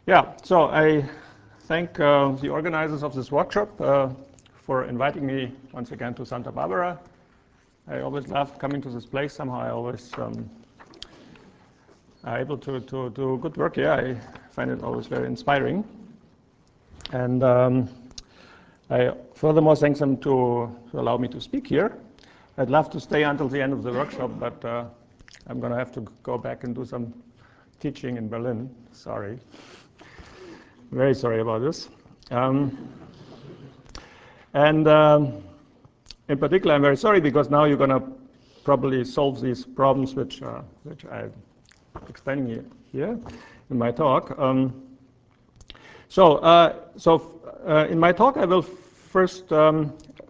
Yeah, so I thank the organizers of this workshop for inviting me once again to Santa Barbara. I always love coming to this place. Somehow I always am able to do good work here. I find it always very inspiring. And I furthermore thank them to allow me to speak here. I'd love to stay until the end of the workshop, but I'm going to have to go back and do some teaching in Berlin. Sorry. Very sorry about this. In particular, I'm very sorry because now you're going to probably solve these problems which I'm explaining here in my talk. In my talk, I will first talk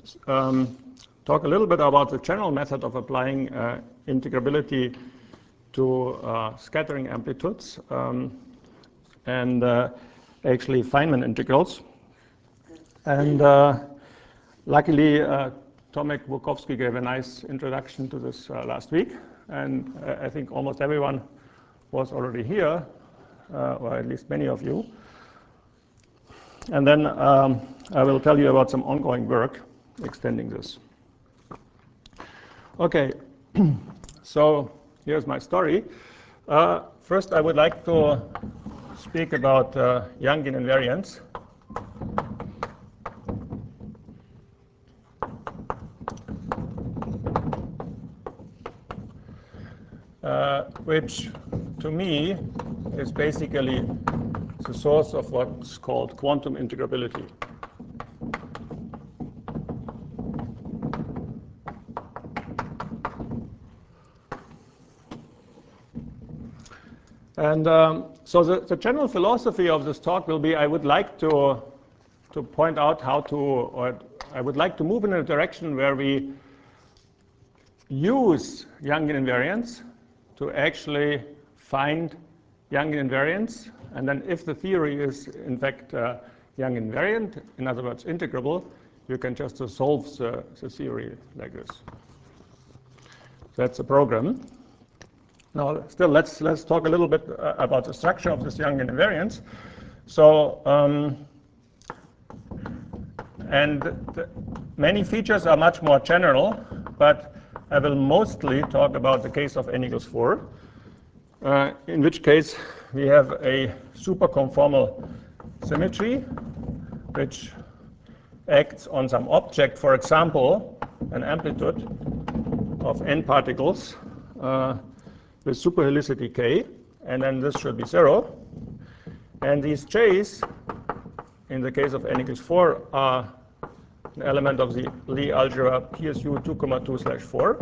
a little bit about the general method of applying integrability to scattering amplitudes and actually Feynman integrals. And luckily, Tomek Bukovsky gave a nice introduction to this last week. And I think almost everyone was already here, or at least many of you. And then I will tell you about some ongoing work extending this. Okay, so here's my story. First, I would like to speak about Yangian invariance. Which to me is basically the source of what's called quantum integrability. And so the general philosophy of this talk will be I would like to point out how to, or I would like to move in a direction where we use Yangian invariance to actually find Yangian invariance. And then if the theory is, in fact, Yangian invariant, in other words, integrable, you can just solve the theory like this. That's a program. Now, still, let's talk a little bit about the structure of this Yangian invariance. So, many features are much more general, but I will mostly talk about the case of n equals 4, in which case we have a superconformal symmetry, which acts on some object, for example, an amplitude of n particles with superhelicity k, and then this should be 0. And these j's, in the case of n equals 4, are an element of the Lie algebra PSU 2,2/4.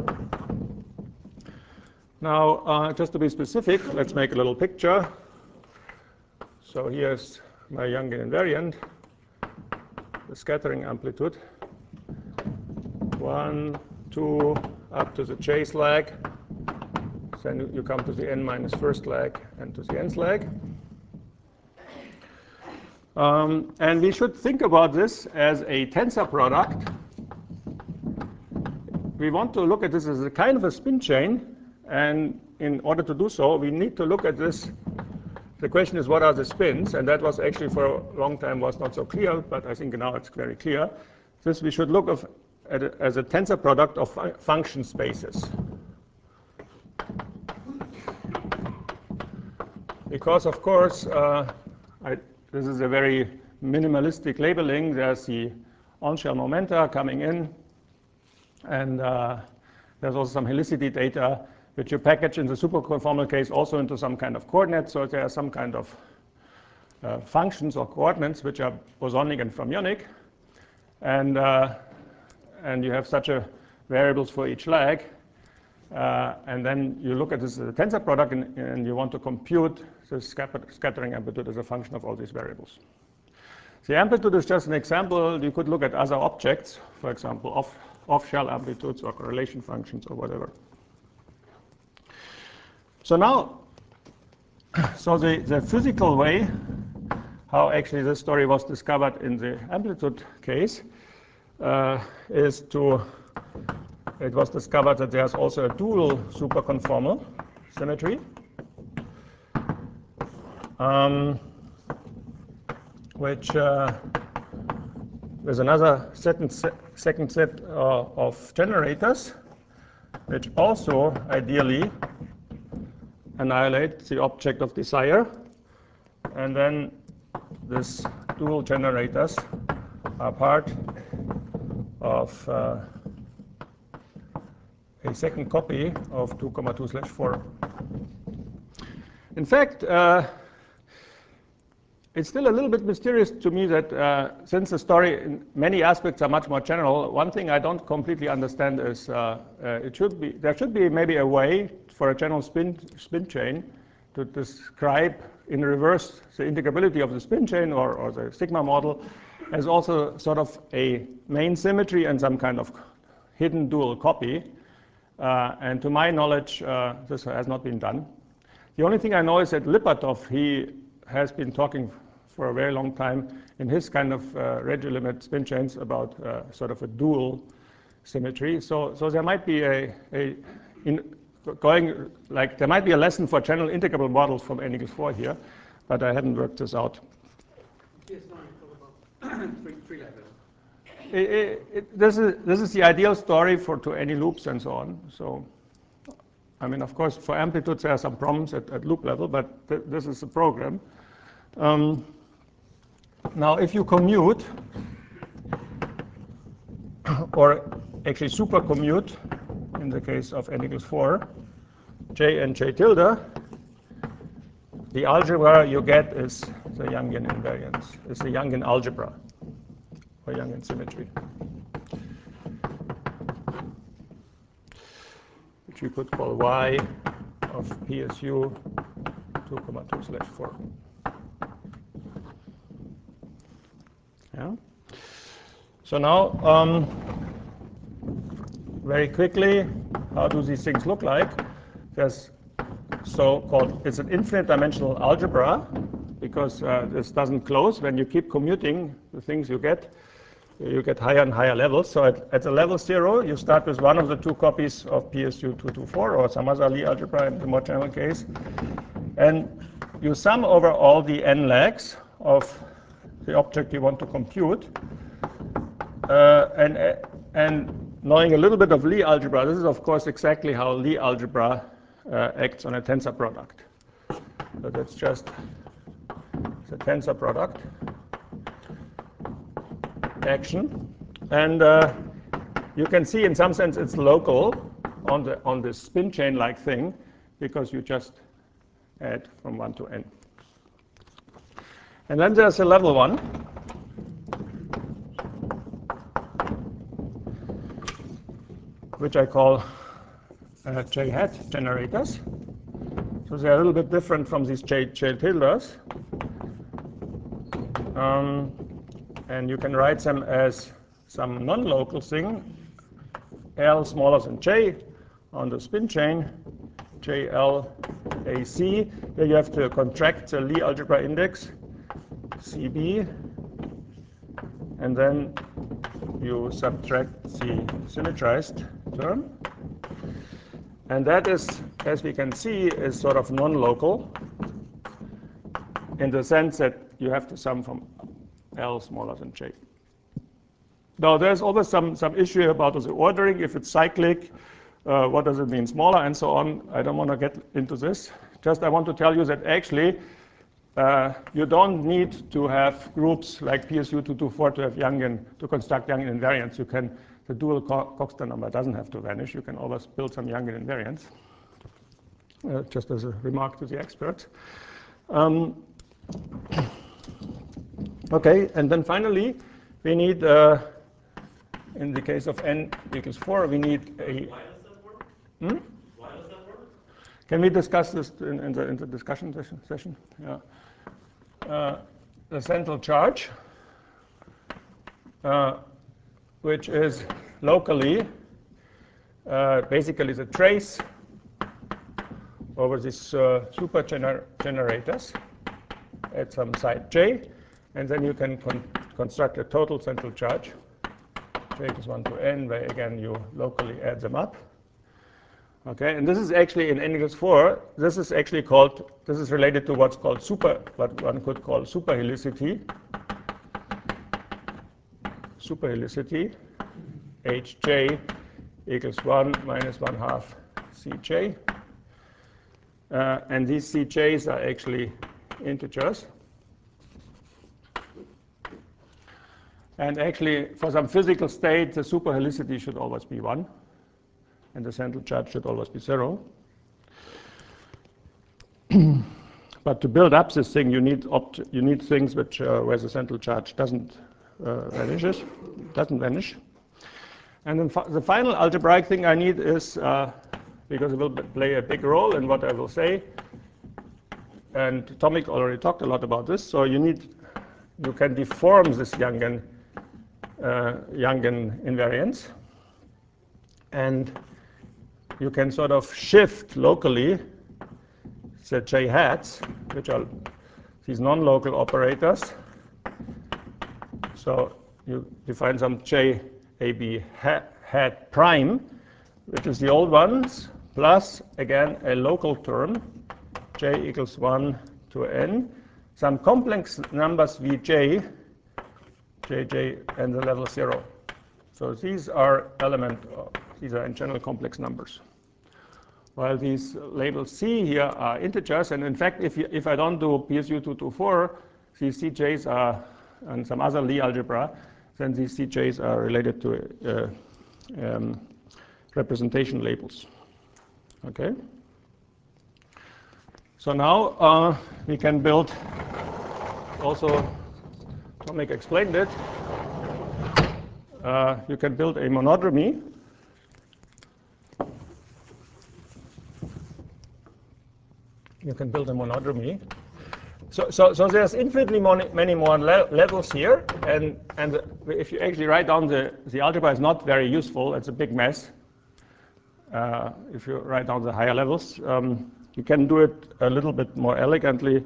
Now, just to be specific, let's make a little picture. So here's my Yangian invariant, the scattering amplitude, 1, 2, up to the jth lag. Then you come to the n minus first lag and to the nth lag. And we should think about this as a tensor product. We want to look at this as a kind of a spin chain. And in order to do so, we need to look at this. The question is, what are the spins? And that was actually for a long time was not so clear, but I think now it's very clear. This we should look at it as a tensor product of function spaces. Because, of course, this is a very minimalistic labeling. There's the on-shell momenta coming in. And there's also some helicity data, which you package in the superconformal case also into some kind of coordinates. So there are some kind of functions or coordinates which are bosonic and fermionic. And you have such a variables for each lag. And then you look at this as a tensor product, and you want to compute the scattering amplitude as a function of all these variables. The amplitude is just an example. You could look at other objects, for example, off-shell amplitudes or correlation functions or whatever. So now, the physical way how actually this story was discovered in the amplitude case is it was discovered that there's also a dual superconformal symmetry. which there's another second set of generators, which also ideally annihilate the object of desire. And then these dual generators are part of a second copy of 2,2/4. In fact, it's still a little bit mysterious to me that since the story in many aspects are much more general, one thing I don't completely understand is there should be maybe a way for a general spin chain to describe in reverse the integrability of the spin chain or the sigma model as also sort of a main symmetry and some kind of hidden dual copy. And to my knowledge, this has not been done. The only thing I know is that Lipatov, he has been talking for a very long time in his kind of Regge limit spin chains about sort of a dual symmetry. So there might be there might be a lesson for general integrable models from N=4 here, but I hadn't worked this out. Yes, no, you talk about free level. This is the ideal story to any loops and so on. So, I mean, of course, for amplitudes there are some problems at loop level, but this is the program. Now, if you commute, or actually supercommute, in the case of N=4, J and J tilde, the algebra you get is the Yangian invariance, is the Yangian algebra, or Yangian symmetry, which we could call Y of PSU 2,2/4. Yeah. So now, very quickly, how do these things look like? There's so-called, it's an infinite dimensional algebra, because this doesn't close. When you keep commuting the things you get higher and higher levels. So at the level 0, you start with one of the two copies of PSU 224 or some other Lie algebra in the more general case. And you sum over all the n legs of the object you want to compute. And knowing a little bit of Lie algebra, this is, of course, exactly how Lie algebra acts on a tensor product. So that's just the tensor product action. And you can see, in some sense, it's local on this spin chain-like thing, because you just add from 1 to n. And then there's a level 1. Which I call J hat generators. So they're a little bit different from these J tildes. And you can write them as some non-local thing, L smaller than J on the spin chain, JLAC. Here you have to contract the Lie algebra index, CB, and then you subtract the symmetrized term. And that is, as we can see, is sort of non-local in the sense that you have to sum from L smaller than J. Now, there's always some issue about the ordering. If it's cyclic, what does it mean, smaller, and so on. I don't want to get into this. Just I want to tell you that actually you don't need to have groups like PSU 224 to have Yangian, to construct Yangian invariants. You can, the dual Coxeter number doesn't have to vanish. You can always build some Yangian invariants, just as a remark to the experts. Okay, and then finally, we need, in the case of N=4, we need a. Why does that work? Hmm? Why does that work? Can we discuss this in the discussion session? Yeah. The central charge, which is locally basically the trace over these super generators at some site J, and then you can construct a total central charge, J equals 1 to n, where again you locally add them up. Okay, and this is actually in N=4. This is actually called. This is related to what's called what one could call superhelicity. superhelicity Hj equals 1 minus 1/2 Cj. And these Cj's are actually integers. And actually, for some physical state, the superhelicity should always be 1, and the central charge should always be 0. But to build up this thing, you need things which where the central charge doesn't vanish. And then the final algebraic thing I need is, because it will play a big role in what I will say, and Tomic already talked a lot about this. So you can deform this Yangian invariance, and you can sort of shift locally the J hats, which are these non-local operators. So you define some J AB hat prime, which is the old ones, plus again a local term, J equals 1 to n, some complex numbers Vj, Jj, and the level 0. So these are these are in general complex numbers. While these labels C here are integers, and in fact, if I don't do PSU 224, these Cj's are, and some other Lie algebra, then these Cj's are related to representation labels. Okay. So now we can build, also Tomic explained it, you can build a monodromy. You can build a monodromy. So there's infinitely many more levels here, and if you actually write down the algebra is not very useful. It's a big mess. If you write down the higher levels, you can do it a little bit more elegantly,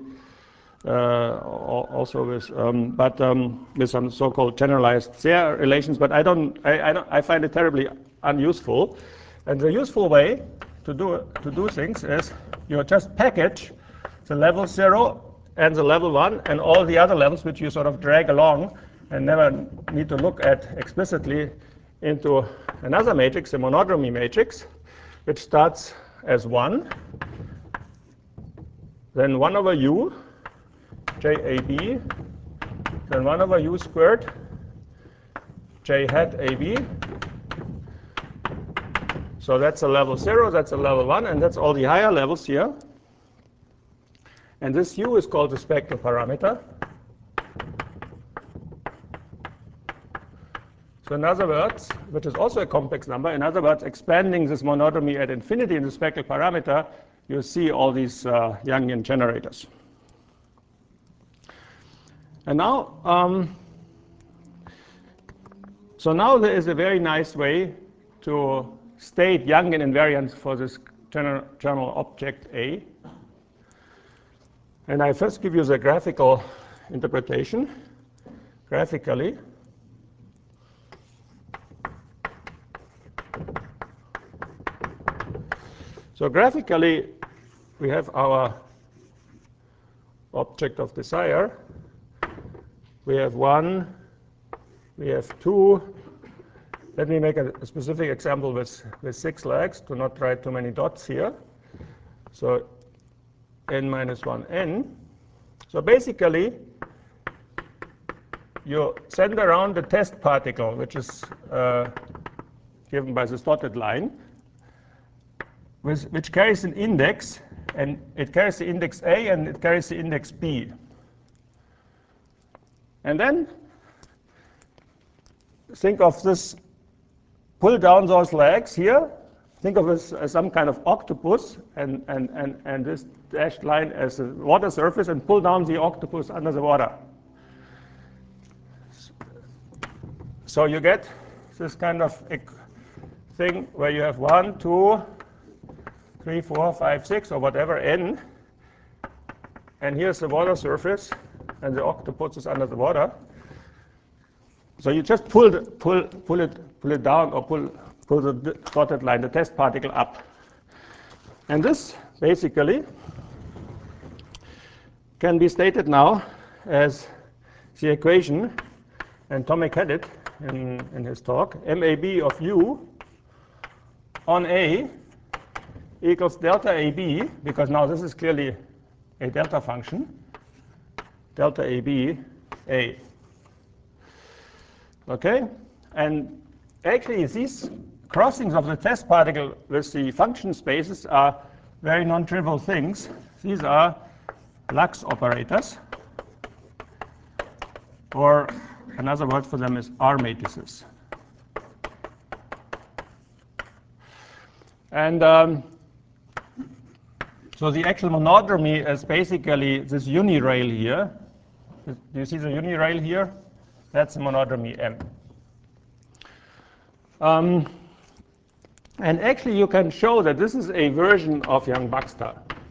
also with some so-called generalized Serre relations. But I find it terribly unuseful. And the useful way to do things is you just package the level 0 and the level 1 and all the other levels which you sort of drag along and never need to look at explicitly into another matrix, a monodromy matrix, which starts as 1, then 1 over u, JAB, then 1 over u squared, J hat AB. So that's a level 0, that's a level 1, and that's all the higher levels here. And this u is called the spectral parameter. So in other words, which is also a complex number, in other words, expanding this monodromy at infinity in the spectral parameter, you see all these Yangian generators. And now, so now there is a very nice way to state Yangian invariance for this general object A. And I first give you the graphical interpretation. Graphically, so graphically, we have our object of desire. We have 1, we have 2. Let me make a specific example with 6 legs to not write too many dots here. So n minus 1 n. So basically, you send around the test particle, which is given by this dotted line, which carries an index, and it carries the index A and it carries the index B. And then think of this, pull down those legs here, think of it as some kind of octopus, and this dashed line as a water surface, and pull down the octopus under the water. So you get this kind of thing where you have 1, 2, 3, 4, 5, 6, or whatever, n. And here's the water surface, and the octopus is under the water. So you just pull it down, or pull the dotted line, the test particle, up. And this basically can be stated now as the equation, and Tomic had it, in his talk, MAB of U on A equals delta AB, because now this is clearly a delta function, delta AB A. Okay? And actually these crossings of the test particle with the function spaces are very non-trivial things. These are Lax operators, or another word for them is R matrices. And so the actual monodromy is basically this unirail here. Do you see the unirail here? That's the monodromy M. And actually you can show that this is a version of Yang-Baxter.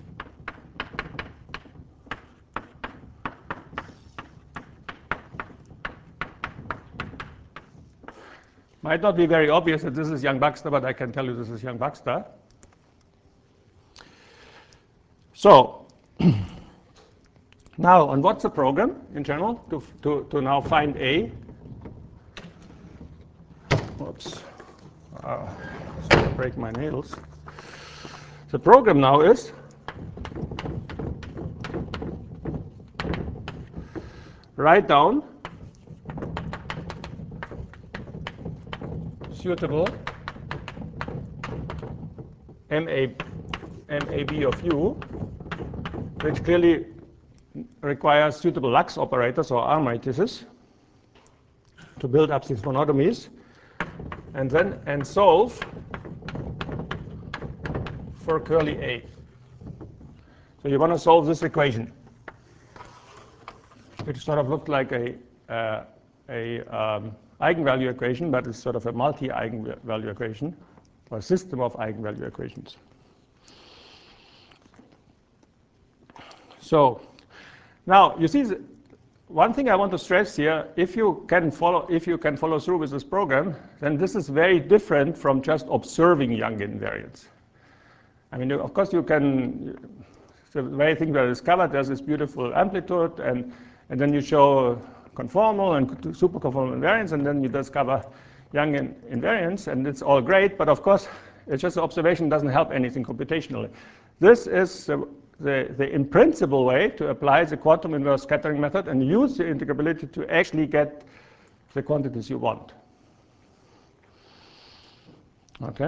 Might not be very obvious that this is Yang-Baxter, but I can tell you this is Yang-Baxter. So now, and what's the program in general to now find A? Oops, sorry, I break my nails. The program now is write down suitable MAB of U, which clearly requires suitable Lax operators or R matrices to build up these monodromies, and solve for curly A. So you want to solve this equation, which sort of looked like a eigenvalue equation, but it's sort of a multi-eigenvalue equation, or a system of eigenvalue equations. So now you see, one thing I want to stress here: if you can follow through with this program, then this is very different from just observing Young invariants. I mean, of course, you can. The very thing that is discovered, there's this beautiful amplitude, and then you show conformal and superconformal invariants, and then you discover Young invariants, and it's all great. But of course, it's just an observation, doesn't help anything computationally. This is the in principle way to apply the quantum inverse scattering method and use the integrability to actually get the quantities you want. Okay.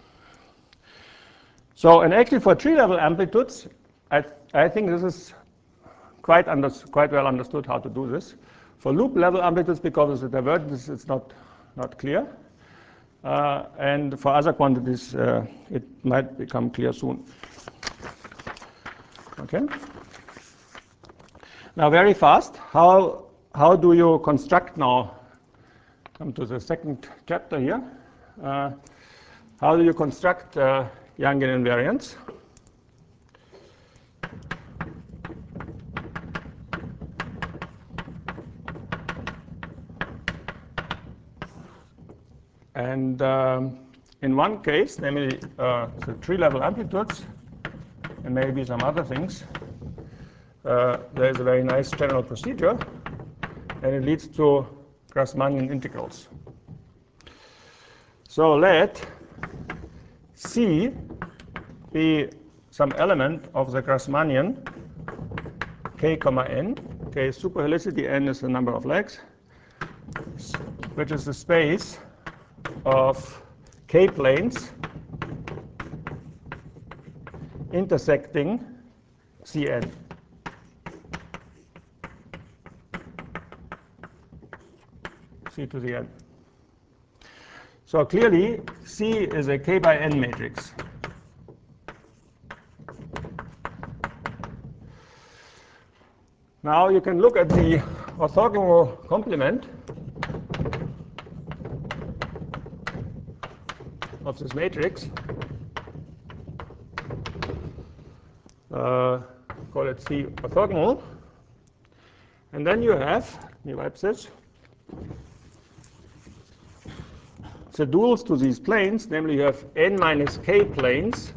So, and actually for tree-level amplitudes, I think this is quite well understood how to do this. For loop-level amplitudes, because of the divergence, it's not clear. And for other quantities, it might become clear soon. Okay. Now, very fast, how do you construct now? Come to the second chapter here. How do you construct Yangian invariants? And in one case, namely the tree-level amplitudes, and maybe some other things, there is a very nice general procedure, and it leads to Grassmannian integrals. So let C be some element of the Grassmannian k comma n. K is superhelicity, n is the number of legs, which is the space of k planes intersecting Cn. C to the n. So clearly, C is a k by n matrix. Now you can look at the orthogonal complement of this matrix. Call it C orthogonal. And then you have, let me wipe this, the duals to these planes, namely you have n minus k planes,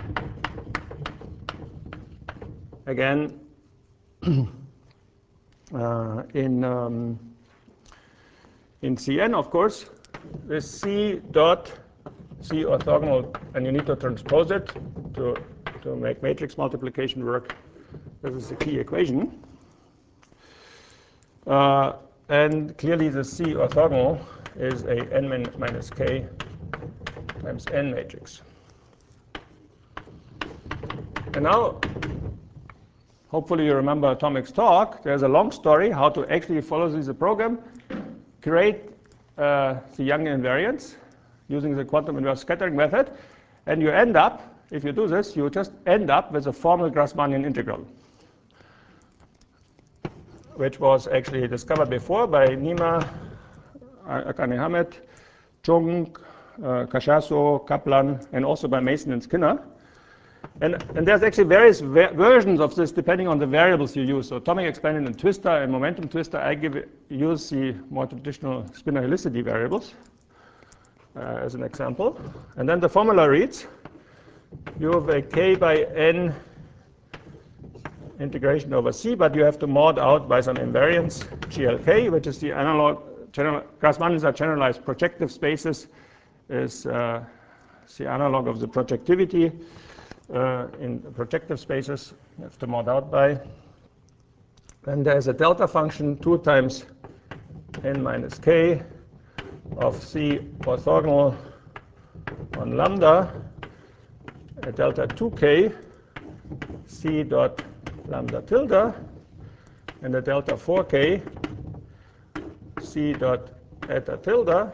again, in in Cn, of course, this C dot C orthogonal, and you need to transpose it to make matrix multiplication work. This is the key equation. And clearly the C orthogonal is a n minus k times n matrix. And now, hopefully you remember Tomic's talk. There's a long story how to actually follow this program, create the Young invariants using the quantum inverse scattering method, and you end up, if you do this, you just end up with a formal Grassmannian integral, which was actually discovered before by Nima, Akane Hamed, Chung, Cachaso, Kaplan, and also by Mason and Skinner. And there's actually various versions of this depending on the variables you use. So atomic expanded and twistor and momentum twistor, I use the more traditional spinor helicity variables as an example. And then the formula reads, you have a k by n integration over C, but you have to mod out by some invariance GLK, which is the analog. Grassmannians are generalized projective spaces, is the analog of the projectivity in projective spaces. You have to mod out by. Then there's a delta function 2 times n minus k of C orthogonal on lambda, a delta 2k C dot lambda tilde, and a delta 4k C dot eta tilde.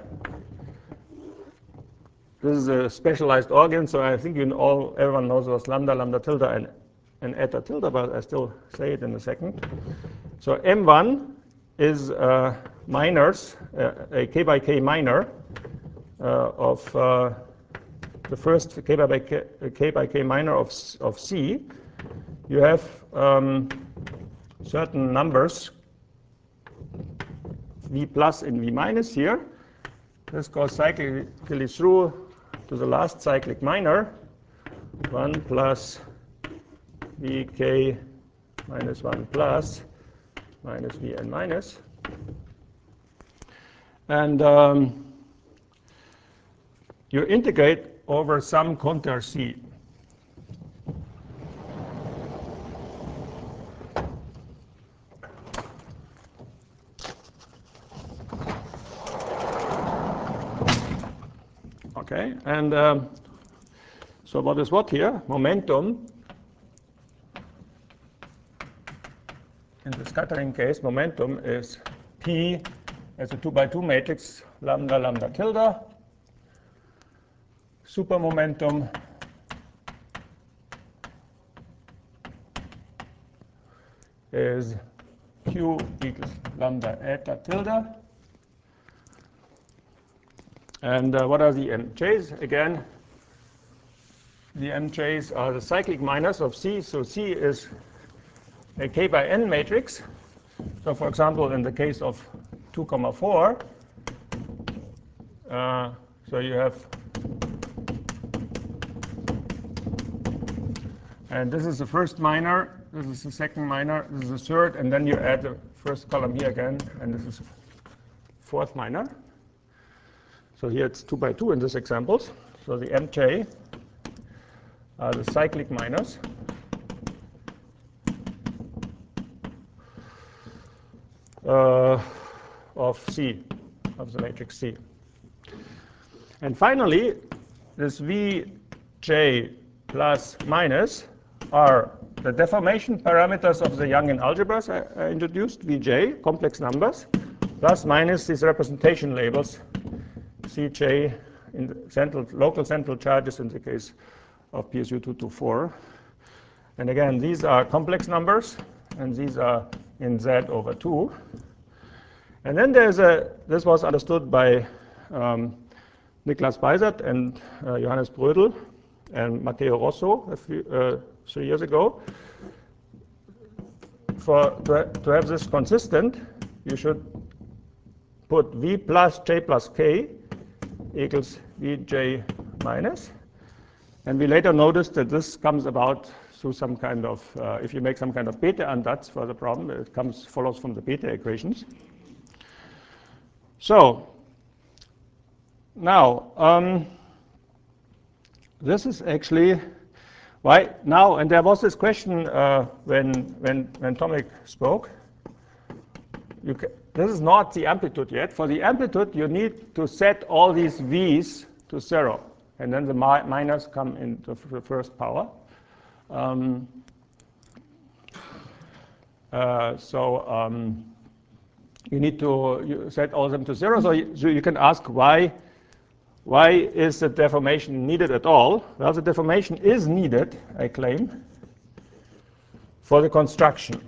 This is a specialized organ, so I think everyone knows what's lambda, lambda tilde, and eta tilde, but I still say it in a second. So M1 is minors, a k by k minor of the first k by k minor of C. You have certain numbers, V plus and V minus here. This goes cyclically through to the last cyclic minor, 1 plus Vk minus 1 plus minus Vn minus. And you integrate over some contour C. Okay, and so what is what here? Momentum. In the scattering case, momentum is P as a 2 by 2 matrix, lambda, lambda tilde. Supermomentum is Q equals lambda eta tilde. And what are the MJs? Again, the MJs are the cyclic minors of C. So C is a k by n matrix. So for example, in the case of 2, 4, so you have, and this is the first minor, this is the second minor, this is the third, and then you add the first column here again, and this is fourth minor. So here it's 2 by 2 in this example. So the MJ are the cyclic minors. Of C, of the matrix C. And finally, this Vj plus minus are the deformation parameters of the Youngian algebras I introduced, Vj, complex numbers, plus minus these representation labels, Cj in the local central charges in the case of PSU 224. And again, these are complex numbers, and these are in Z over 2. And then there's this was understood by Niklas Beisert and Johannes Brödel and Matteo Rosso 3 years ago. To have this consistent, you should put V plus J plus K equals Vj minus. And we later noticed that this comes about through some kind of, if you make some kind of beta ansatz for the problem, it follows from the beta equations. So now this is actually why now, and there was this question when Tomek spoke. This is not the amplitude yet. For the amplitude, you need to set all these v's to 0, and then the minors come into the first power. You need to set all of them to 0. So you can ask why is the deformation needed at all? Well, the deformation is needed, I claim, for the construction.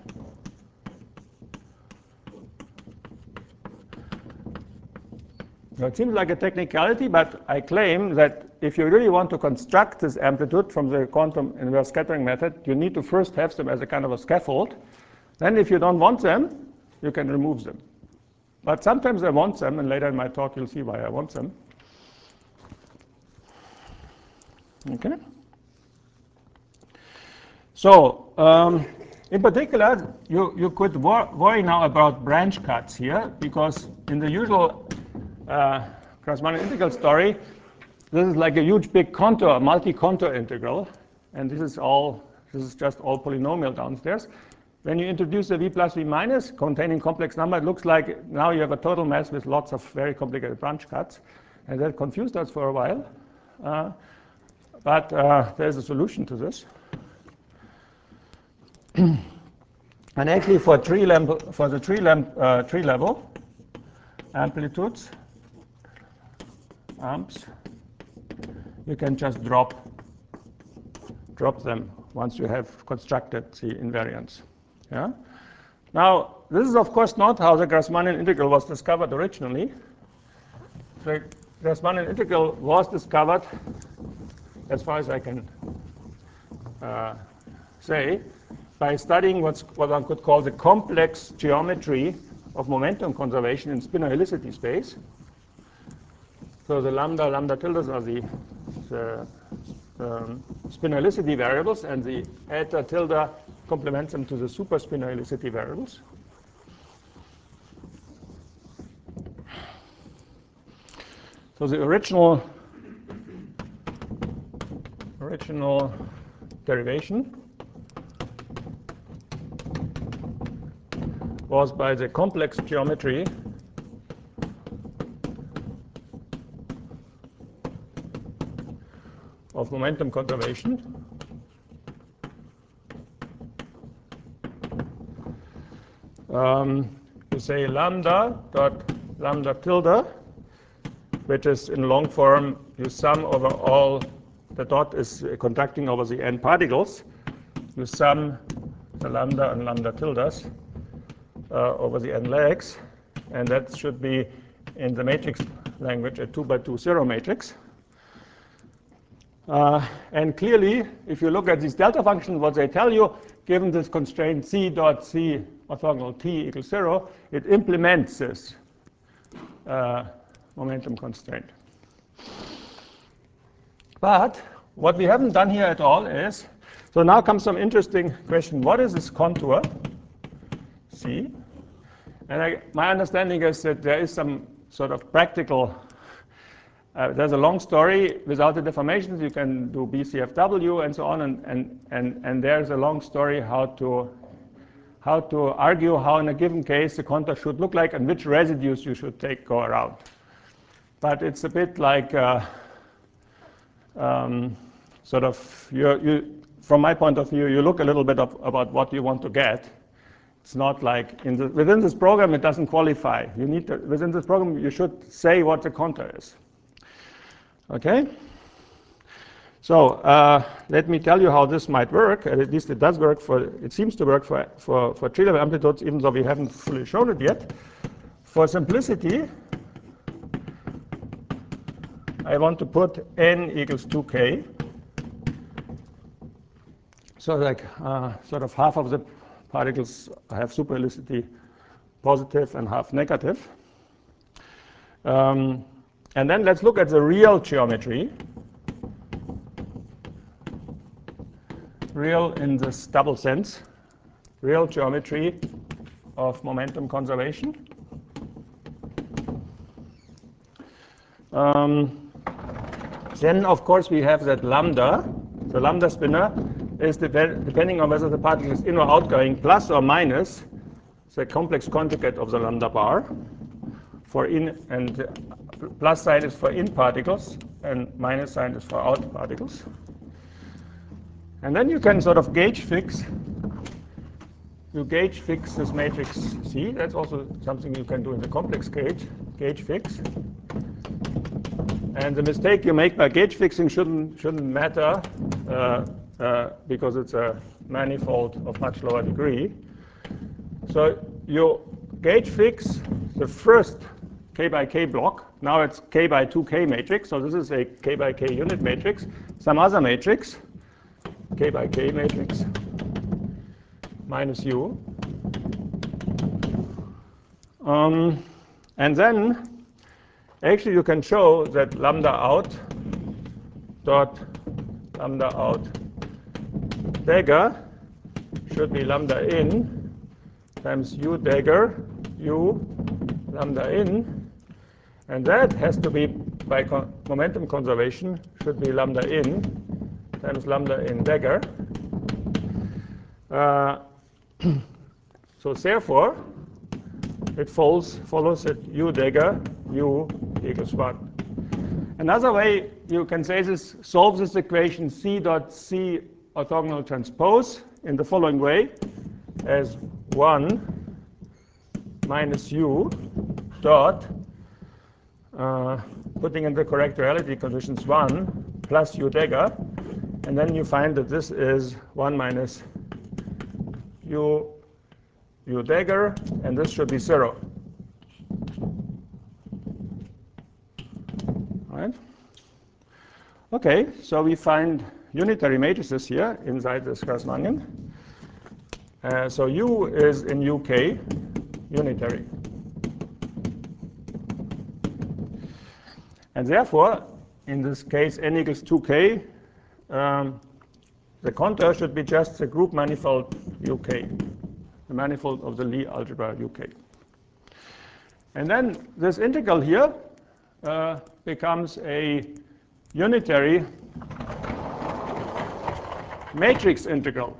Now, it seems like a technicality, but I claim that if you really want to construct this amplitude from the quantum inverse scattering method, you need to first have them as a kind of a scaffold. Then if you don't want them, you can remove them. But sometimes I want them, and later in my talk you'll see why I want them. Okay. So in particular, you could worry now about branch cuts here, because in the usual Grassmannian integral story, this is like a huge big contour, multi-contour integral, and this is just all polynomial downstairs. When you introduce a v plus v minus containing complex number, it looks like now you have a total mass with lots of very complicated branch cuts, and that confused us for a while. But there's a solution to this. And actually, for the tree level amplitudes, amps, you can just drop them once you have constructed the invariants. Yeah? Now, this is of course not how the Grassmannian integral was discovered originally. The Grassmannian integral was discovered, as far as I can say, by studying what one could call the complex geometry of momentum conservation in spinor-helicity space. So the lambda tildes are the spinor-helicity variables, and the eta tilde complements them to the super spinor-helicity variables. So the original derivation was by the complex geometry of momentum conservation. You say lambda tilde, which is in long form, you sum over all, the dot is conducting over the n particles. You sum the lambda and lambda tildes over the n legs, and that should be, in the matrix language, a 2 by 2 zero matrix. And clearly, if you look at these delta functions, what they tell you, given this constraint c dot c orthogonal t equals 0, it implements this momentum constraint. But what we haven't done here at all is, so now comes some interesting question. What is this contour C? And my understanding is that there is some sort of practical, there's a long story without the deformations. You can do BCFW and so on, and there's a long story how to argue how in a given case the contour should look like and which residues you should go around. But it's a bit like sort of, from my point of view, you look a little bit about what you want to get. It's not like within this program it doesn't qualify. You need to, within this program you should say what the contour is. Okay. So let me tell you how this might work. At least it does work it seems to work for tree level amplitudes, even though we haven't fully shown it yet. For simplicity, I want to put n equals 2k. So like sort of half of the particles have super helicity positive and half negative. And then let's look at the real geometry. Real in this double sense. Real geometry of momentum conservation. Then, of course, we have that lambda. The lambda spinner is depending on whether the particle is in or outgoing, plus or minus the complex conjugate of the lambda bar for in, and the plus sign is for in particles, and minus sign is for out particles. And then you can sort of gauge fix. You gauge fix this matrix C. That's also something you can do in the complex gauge fix. And the mistake you make by gauge fixing shouldn't matter because it's a manifold of much lower degree. So you gauge fix the first k by k block. Now it's k by 2k matrix. So this is a k by k unit matrix. Some other matrix, k by k matrix minus u. And then actually you can show that lambda out dot lambda out dagger should be lambda in times u dagger u lambda in, and that has to be by momentum conservation should be lambda in times lambda in dagger. So therefore it follows that u dagger u equals 1. Another way you can say this solves this equation C dot C orthogonal transpose in the following way as 1 minus u dot putting in the correct reality conditions 1 plus u dagger, and then you find that this is 1 minus u dagger, and this should be 0. Right? Okay, so we find unitary matrices here inside this Grassmannian. So U is in UK unitary. And therefore, in this case, n equals 2k, the contour should be just the group manifold UK, the manifold of the Lie algebra UK. And then this integral here becomes a unitary matrix integral.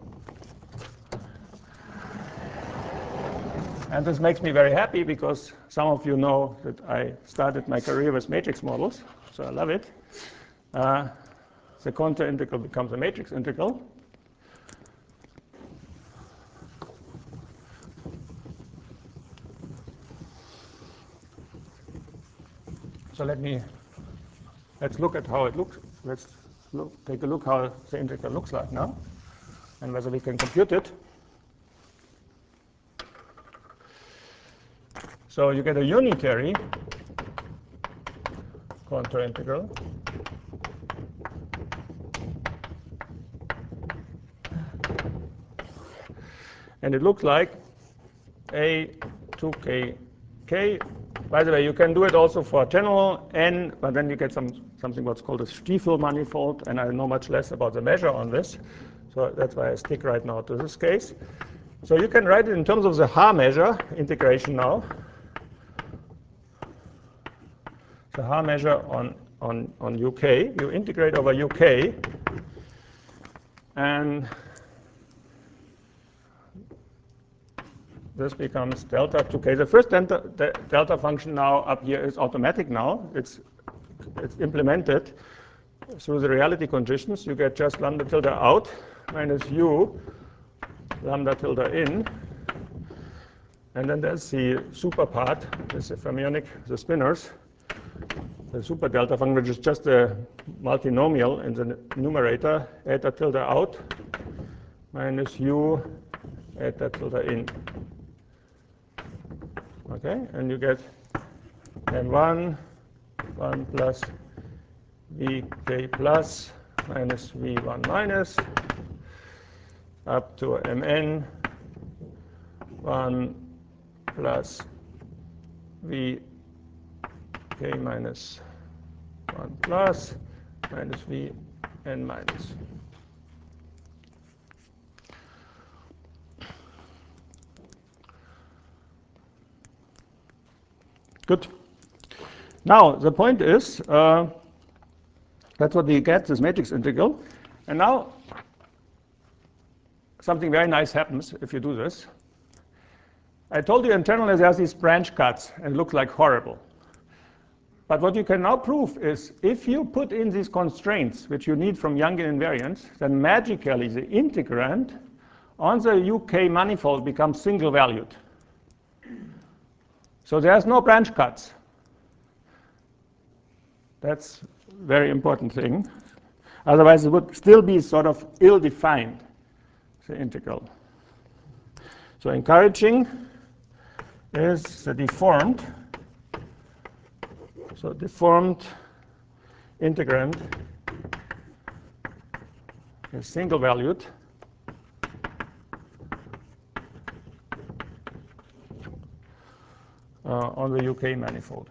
And this makes me very happy because some of you know that I started my career with matrix models, so I love it. The contour integral becomes a matrix integral. So let's look at how it looks. Let's take a look how the integral looks like now, and whether we can compute it. So you get a unitary contour integral. And it looks like a 2k k. By the way, you can do it also for general n, but then you get something what's called a Stiefel manifold, and I know much less about the measure on this. So that's why I stick right now to this case. So you can write it in terms of the H measure integration now. The H measure on UK. You integrate over UK, and this becomes delta 2k. The first delta function now up here is automatic now. It's implemented through the reality conditions. You get just lambda tilde out minus u lambda tilde in. And then there's the super part, this is the fermionic, the spinners. The super delta function, which is just a multinomial in the numerator, eta tilde out minus u eta tilde in. Okay, and you get m1, 1 plus vk plus minus v1 minus up to mn, 1 plus vk minus 1 plus minus vn minus. Good. Now, the point is, that's what we get, this matrix integral. And now, something very nice happens if you do this. I told you internally there's these branch cuts, and it looks like horrible. But what you can now prove is if you put in these constraints, which you need from Young invariants, then magically the integrand on the UK manifold becomes single valued. So there's no branch cuts. That's a very important thing. Otherwise, it would still be sort of ill-defined, the integral. So encouraging is the deformed. So deformed integrand is single valued. On the UK manifold.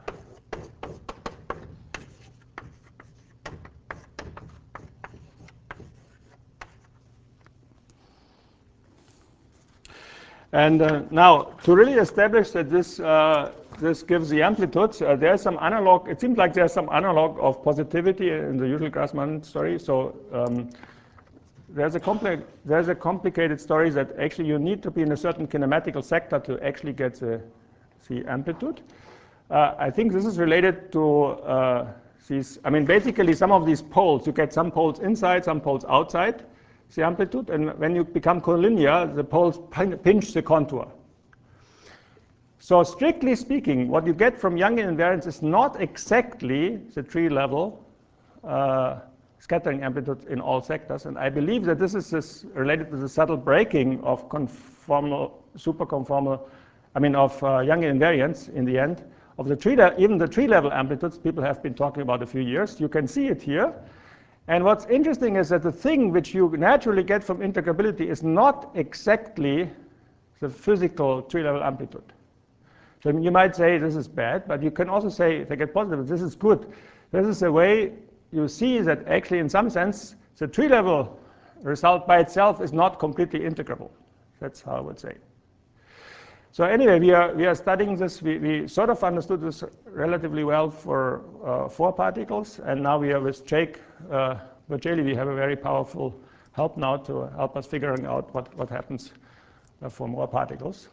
And now, to really establish that this gives the amplitudes, there's some analog. It seems like there's some analog of positivity in the usual Grassmann story. So there's a complicated story that actually you need to be in a certain kinematical sector to actually get the amplitude. I think this is related to these. I mean, basically, some of these poles, you get some poles inside, some poles outside the amplitude, and when you become collinear, the poles pinch the contour. So strictly speaking, what you get from Young invariance is not exactly the tree-level scattering amplitude in all sectors, and I believe that this is related to the subtle breaking of conformal, superconformal, of Young invariance in the end of the tree. Even the tree-level amplitudes people have been talking about a few years. You can see it here. And what's interesting is that the thing which you naturally get from integrability is not exactly the physical tree-level amplitude. So you might say this is bad, but you can also say, if I get positive, this is good. This is a way you see that actually, in some sense, the tree-level result by itself is not completely integrable. That's how I would say. So anyway, we are studying this. We sort of understood this relatively well for 4 particles, and now we are with Jake Bergeli. We have a very powerful help now to help us figuring out what happens for more particles.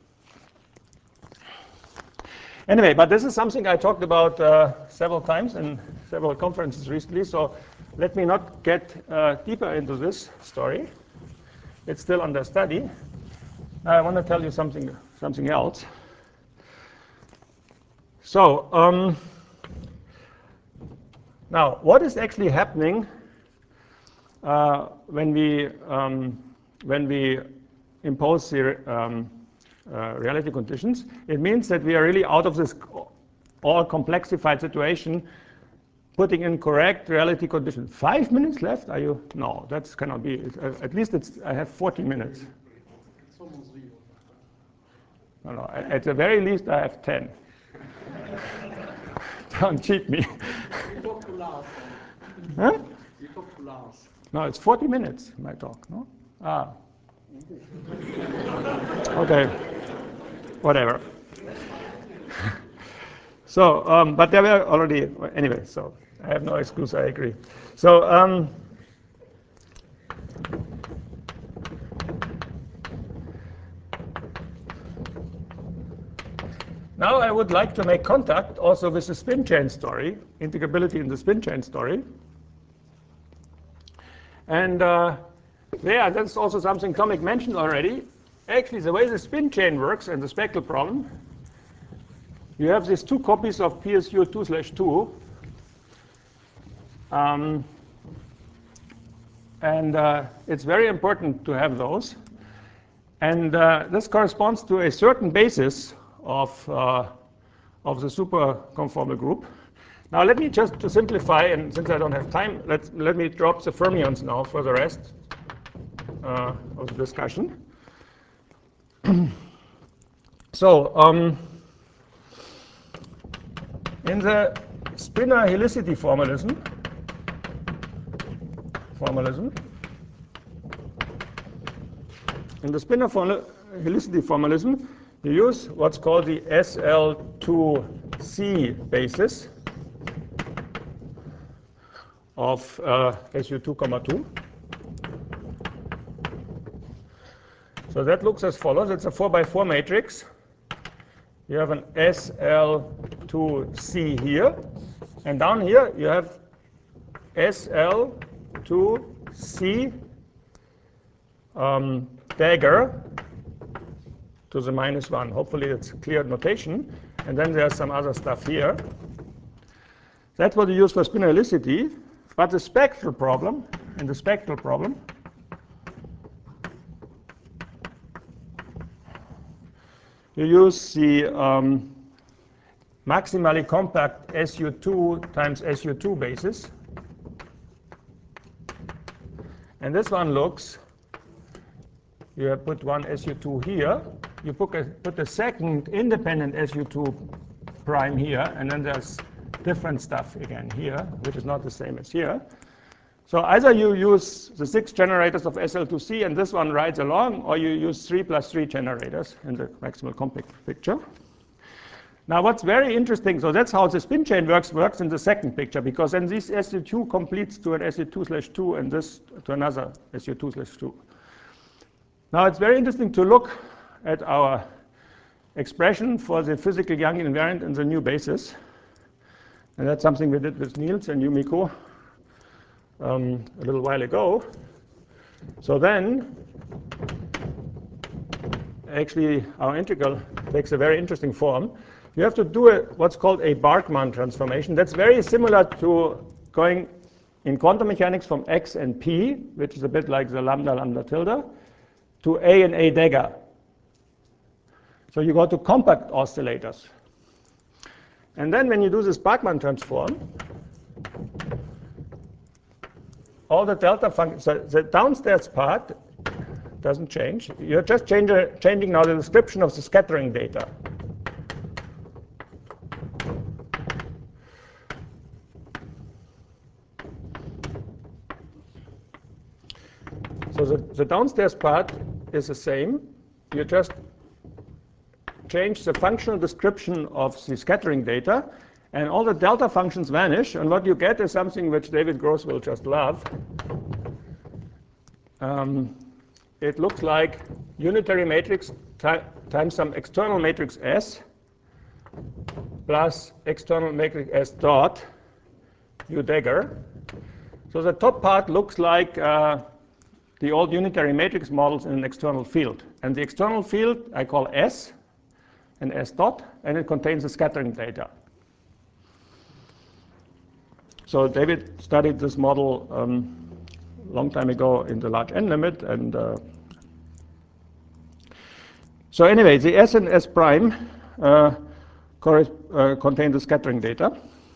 Anyway, but this is something I talked about several times in several conferences recently, so let me not get deeper into this story. It's still under study. Now I want to tell you something else. So now, what is actually happening when we impose the reality conditions? It means that we are really out of this all complexified situation, putting in correct reality conditions. 5 minutes left? Are you? No, that cannot be. At least I have 40 minutes. It's almost zero. No, at the very least, I have 10. Don't cheat me. You talk to Lars. Huh? You talk to Lars. No, it's 40 minutes, my talk, no? Ah. Okay. Whatever. So, but there were already, anyway, so I have no excuse, I agree. So, now I would like to make contact also with the spin chain story, integrability in the spin chain story. And that's also something Tomek mentioned already. Actually, the way the spin chain works and the speckle problem, you have these 2 copies of PSU 2/2. And it's very important to have those. And this corresponds to a certain basis of the superconformal group. Now let me just to simplify, and since I don't have time, let me drop the fermions now for the rest of the discussion. So in the spinor helicity formalism, in the spinor helicity formalism, you use what's called the SL2C basis. of SU2, 2. So that looks as follows. It's a 4 by 4 matrix. You have an SL2C here. And down here, you have SL2C dagger to the -1. Hopefully it's clear notation. And then there's some other stuff here. That's what you use for spinalicity. But the spectral problem, you use the maximally compact SU2 times SU2 basis. And this one looks, you have put one SU2 here, you put a second independent SU2 prime here, and then there's different stuff again here, which is not the same as here. So either you use the 6 generators of SL2C and this one rides along, or you use 3 + 3 generators in the maximal compact picture. Now what's very interesting, so that's how the spin chain works in the second picture, because then this SU2 completes to an SU2/2 and this to another SU2/2. Now it's very interesting to look at our expression for the physical Young invariant in the new basis. And that's something we did with Niels and Yumiko a little while ago. So then, actually, our integral takes a very interesting form. You have to do what's called a Barkman transformation. That's very similar to going in quantum mechanics from X and P, which is a bit like the lambda, lambda tilde, to A and A dagger. So you go to compact oscillators. And then when you do this Barkman transform, all the delta functions, so the downstairs part doesn't change. You're just changing now the description of the scattering data. So the downstairs part is the same. You just change the functional description of the scattering data, and all the delta functions vanish, and what you get is something which David Gross will just love. It looks like unitary matrix times some external matrix S plus external matrix S dot U dagger. So the top part looks like the old unitary matrix models in an external field. And the external field I call S and S dot, and it contains the scattering data. So David studied this model a long time ago in the large N limit. And so anyway, the S and S prime contain the scattering data.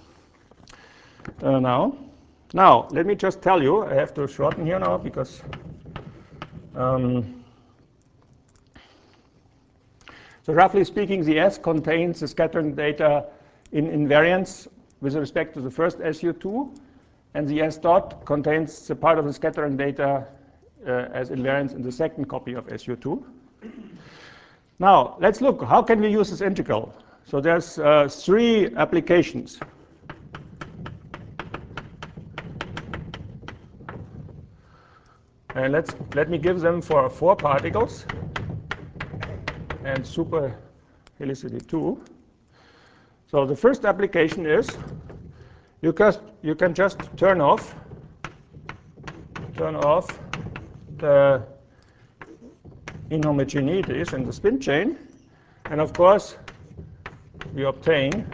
Now, let me just tell you, I have to shorten here now because so roughly speaking, the S contains the scattering data in invariance with respect to the first SU2, and the S dot contains the part of the scattering data as invariance in the second copy of SU2. Now, let's look, how can we use this integral? So there's 3 applications. And let me give them for 4 particles and super helicity 2. So the first application is you can just turn off the inhomogeneities in the spin chain, and of course we obtain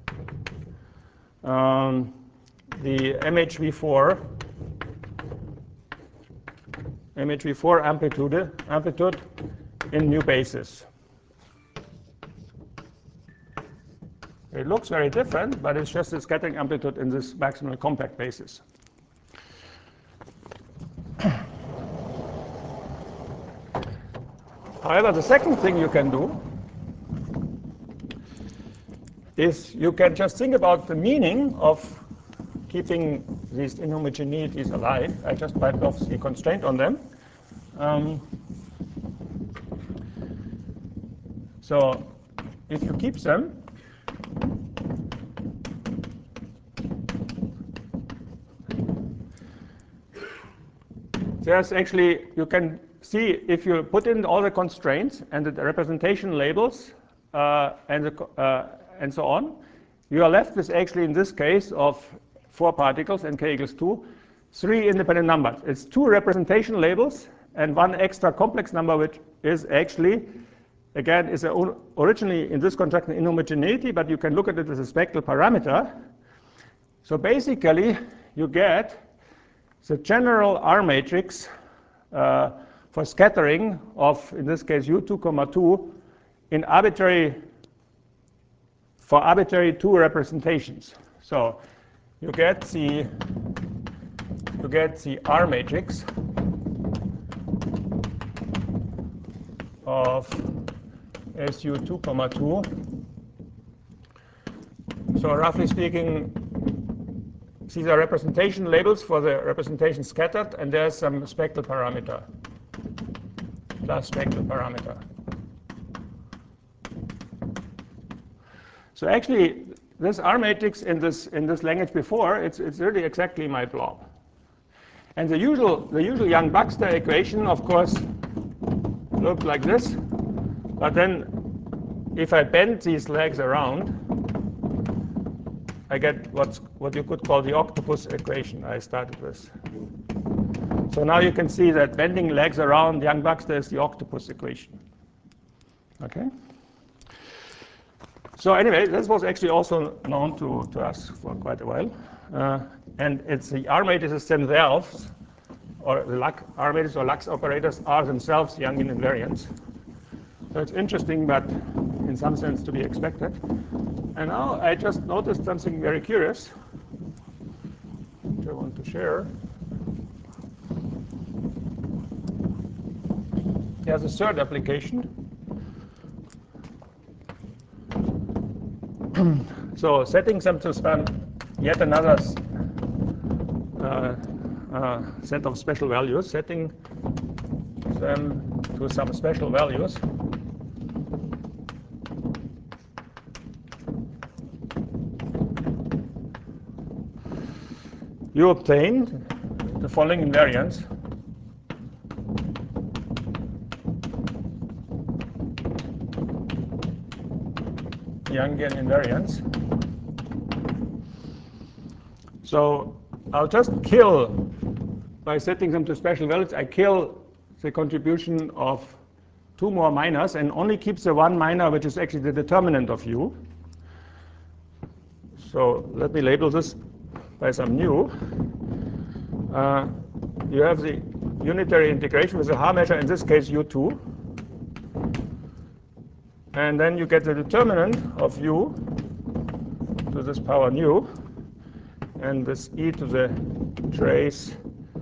the MHV4 amplitude in new basis. It looks very different, but it's just the scattering amplitude in this maximal compact basis. However, the second thing you can do is you can just think about the meaning of keeping these inhomogeneities alive. I just wiped off the constraint on them. So if you keep them, there's actually, you can see if you put in all the constraints and the representation labels and so on, you are left with actually in this case of 4 particles and k equals 2, 3 independent numbers. It's 2 representation labels and 1 extra complex number, which is actually, again, is originally in this construction inhomogeneity, but you can look at it as a spectral parameter. So basically, you get the general R matrix for scattering of, in this case, U2, 2 in for arbitrary 2 representations. So you get the R matrix of SU2, 2. So roughly speaking, these are representation labels for the representation scattered, and there's some spectral parameter plus spectral parameter. So actually, this R matrix in this language before, it's really exactly my blob. And the usual Young-Baxter equation, of course, looked like this. But then, if I bend these legs around, I get what you could call the octopus equation I started with. So now you can see that bending legs around Young-Baxter is the octopus equation. Okay. So anyway, this was actually also known to us for quite a while. And it's the R matrices themselves, or the R matrices or Lux operators are themselves Youngian invariants. So it's interesting, but in some sense to be expected. And now I just noticed something very curious, which I want to share. There's a third application. So setting them to span yet another set of special values, setting them to some special values. You obtain the following invariants. Youngian invariants. So I'll just kill, by setting them to special values, I kill the contribution of 2 more minors and only keep the 1 minor, which is actually the determinant of U. So let me label this by some nu. You have the unitary integration with a Haar measure, in this case U2. And then you get the determinant of U to this power nu, and this e to the trace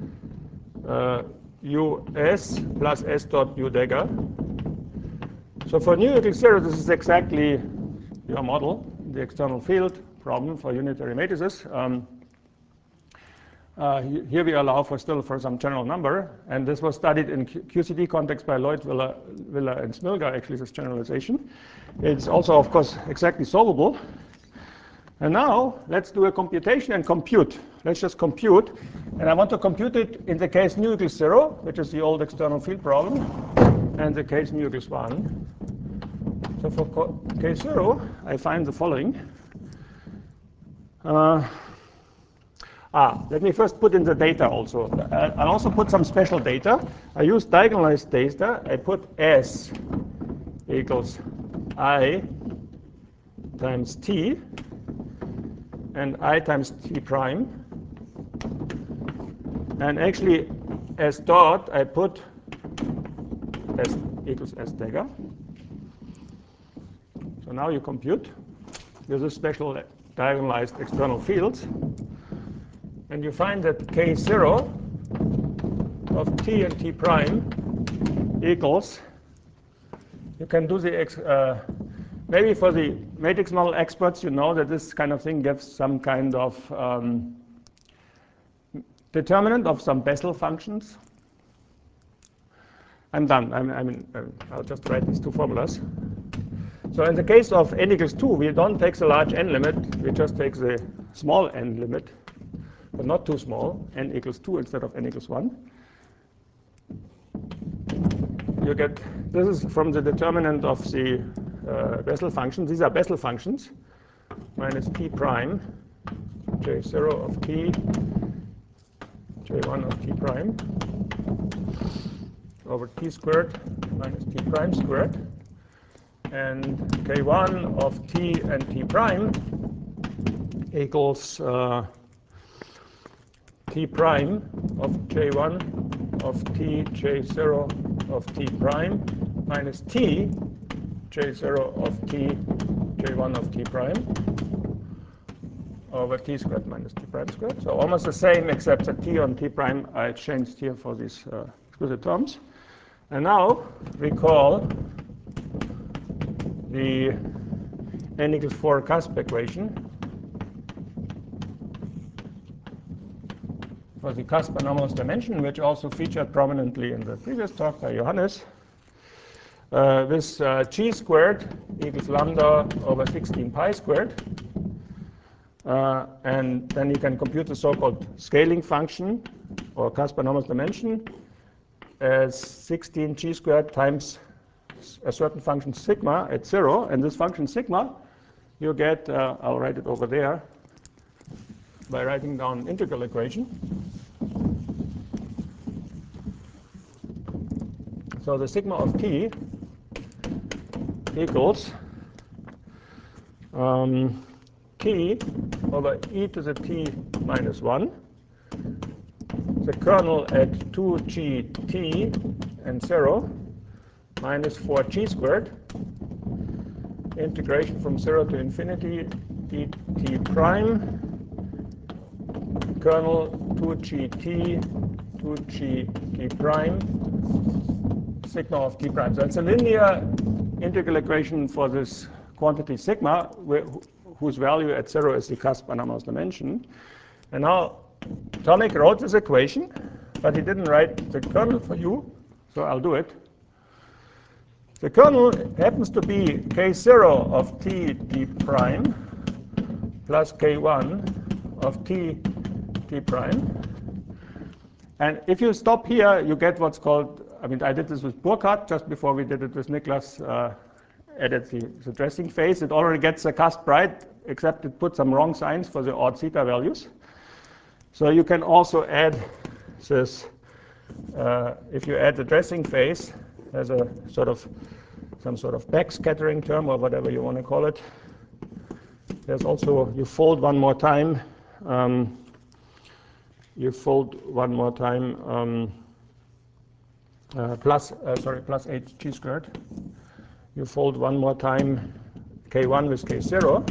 us plus s dot u dagger. So for nu equals 0, this is exactly your model, the external field problem for unitary matrices. Here we allow for some general number, and this was studied in QCD context by Lloyd, Willer, and Smilga, actually, this generalization. It's also, of course, exactly solvable. And now, let's do a computation and compute. Let's just compute. And I want to compute it in the case nu equals 0, which is the old external field problem, and the case nu equals 1. So for case 0, I find the following. Let me first put in the data also. I'll also put some special data. I use diagonalized data. I put S equals I times T and I times T prime. And actually, S dot, I put S equals S dagger. So now you compute with this special diagonalized external fields. And you find that K0 of T and T prime equals, you can do the, maybe for the matrix model experts, you know that this kind of thing gives some kind of determinant of some Bessel functions. I'm done. I'll just write these 2 formulas. So in the case of n equals 2, we don't take the large n limit, we just take the small n limit. But not too small, n equals 2 instead of n equals 1. you get, this is from the determinant of the Bessel function. These are Bessel functions, minus t prime, j0 of t, j1 of t prime, over t squared minus t prime squared. And k1 of t and t prime equals t prime of j1 of t j0 of t prime minus t j0 of t j1 of t prime over t squared minus t prime squared. So almost the same, except that t on t prime I changed here for these explicit terms. And now recall the n equals 4 cusp equation for the cusp anomalous dimension, which also featured prominently in the previous talk by Johannes. This g squared equals lambda over 16 pi squared. And then you can compute the so-called scaling function or cusp anomalous dimension as 16 g squared times a certain function sigma at 0. And this function sigma, you get, I'll write it over there by writing down integral equation. So the sigma of t equals t over e to the t minus 1, the kernel at 2gt and 0, minus 4g squared, integration from 0 to infinity dt prime, kernel 2gt, 2gt prime, sigma of t prime. So it's a linear integral equation for this quantity sigma, whose value at 0 is the cusp anomalous dimension. And now Tomic wrote this equation, but he didn't write the kernel for you, so I'll do it. The kernel happens to be k0 of t d prime plus k1 of t t prime. And if you stop here, you get what's called, I mean, I did this with Burkhardt just before we did it with Niklas at the dressing phase. It already gets the cusp right, except it put some wrong signs for the odd theta values. So you can also add this, if you add the dressing phase as a sort of some sort of backscattering term or whatever you want to call it. There's also, you fold one more time. You fold one more time plus 8g squared. You fold one more time k1 with k0,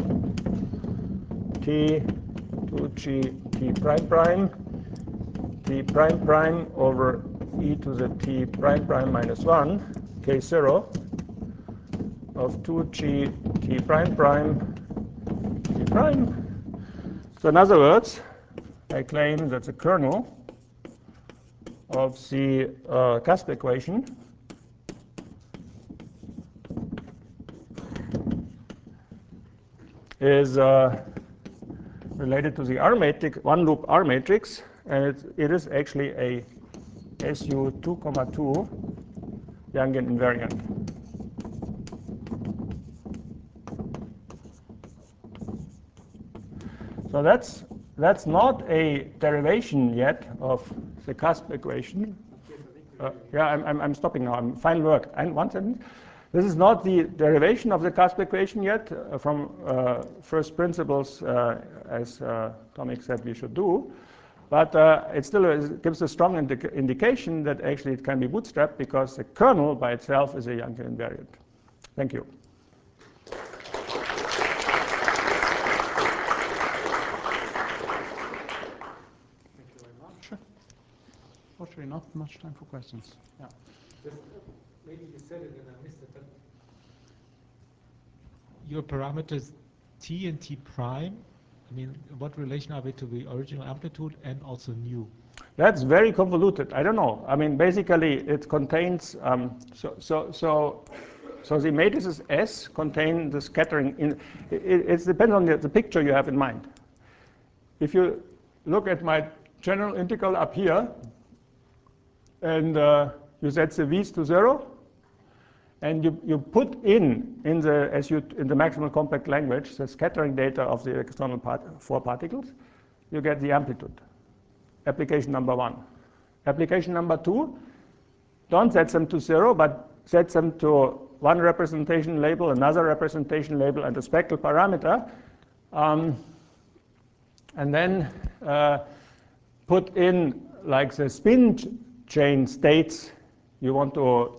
t 2g t prime prime, t prime prime over e to the t prime prime minus 1, k0 of 2g t prime prime t prime. So in other words, I claim that the kernel of the cusp equation is related to the R matrix, one loop R matrix, and it is actually a SU 2,2 Yangian invariant. So that's not a derivation yet of the cusp equation. Yeah, I'm stopping now. I'm final work. And one sentence. This is not the derivation of the cusp equation yet from first principles, as Tomic said we should do. But it still gives a strong indication that actually it can be bootstrapped because the kernel by itself is a Yangian invariant. Thank you. Fortunately, not much time for questions. Yeah. Just, maybe you said it and I missed it, but your parameters t and t prime, I mean, what relation are they to the original amplitude and also nu? That's very convoluted. I don't know. I mean, basically, it contains so the matrices S contain the scattering. It depends on the picture you have in mind. If you look at my general integral up here, and you set the v's to 0, and you put in the maximal compact language the scattering data of the external 4 particles, you get the amplitude. Application number 1. Application number 2, don't set them to 0, but set them to one representation label, another representation label, and a spectral parameter. And then put in like the spin chain states you want to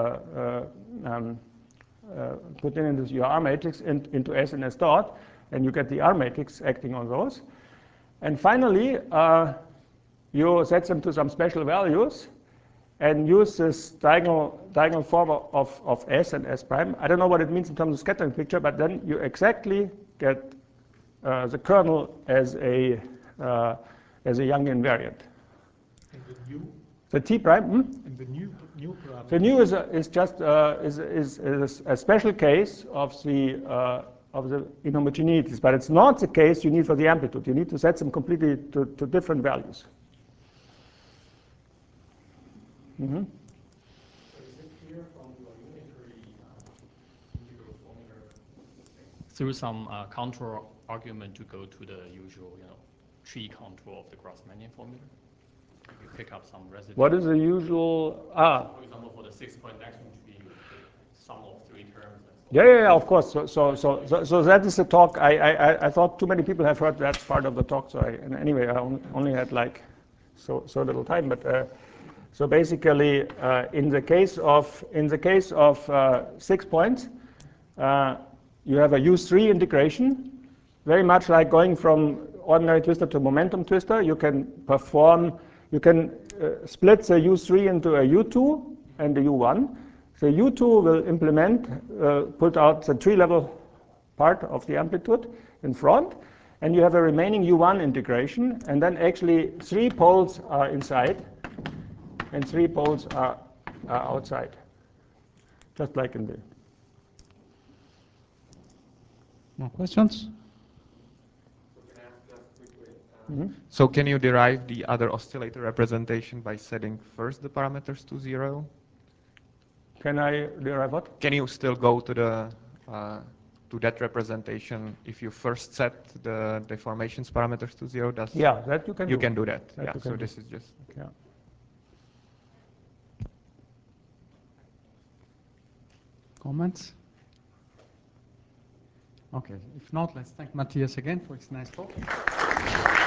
put in your R matrix into S and S dot, and you get the R matrix acting on those. And finally, you set them to some special values and use this diagonal form of S and S prime. I don't know what it means in terms of scattering picture, but then you exactly get the kernel as a Young invariant. And the new? The T prime? And the new parameter? The new is just a special case of the inhomogeneities, but it's not the case you need for the amplitude. You need to set them completely to different values. Mm-hmm. So is it clear from your unitary integral formula through some contour argument to go to the usual, tree contour of the Grassmannian formula? You pick up some residue. What is the usual? For example, for the 6-point maximum tree, you pick sum of 3 terms. And so Yeah, of course. So that is the talk. I thought too many people have heard that part of the talk. So anyway, I only had like so little time. But so basically, in the case of 6 points, you have a U3 integration, very much like going from ordinary twistor to momentum twister. You can split the U3 into a U2 and a U1. The U2 will implement, put out the tree-level part of the amplitude in front, and you have a remaining U1 integration, and then actually 3 poles are inside, and 3 poles are outside, just like in the... More questions? So can you derive the other oscillator representation by setting first the parameters to 0? Can I derive what? Can you still go to the to that representation if you first set the deformations parameters to 0? Yeah, that you can do. You can do that. That Yeah. you So can do. this is just. Okay. Yeah. Comments? Okay, if not, let's thank Matthias again for his nice talk.